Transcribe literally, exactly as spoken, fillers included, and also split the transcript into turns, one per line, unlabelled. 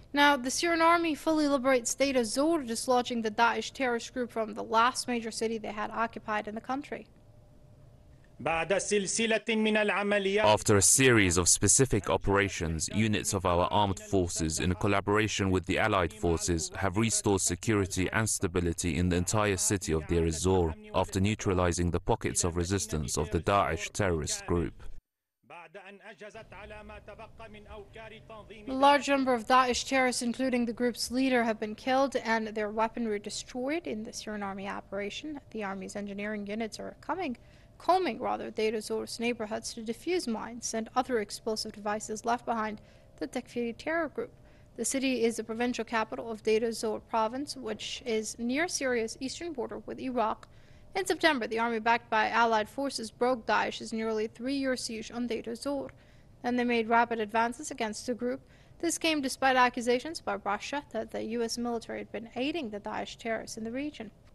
Now, the Syrian army fully liberates Deir ez-Zor, dislodging the Daesh terrorist group from the last major city they had occupied in the country.
After a series of specific operations, units of our armed forces, in collaboration with the allied forces, have restored security and stability in the entire city of Deir ez-Zor, after neutralizing the pockets of resistance of the Daesh terrorist group.
A large number of Daesh terrorists, including the group's leader, have been killed and their weaponry destroyed in the Syrian army operation. The army's engineering units are coming combing rather Deir ez-Zor's neighborhoods to defuse mines and other explosive devices left behind the Takfiri terror group. The city is the provincial capital of Deir ez-Zor province, which is near Syria's eastern border with Iraq. In September, the army backed by allied forces broke Daesh's nearly three-year siege on Deir ez-Zor. Then they made rapid advances against the group. This came despite accusations by Russia that the U S military had been aiding the Daesh terrorists in the region.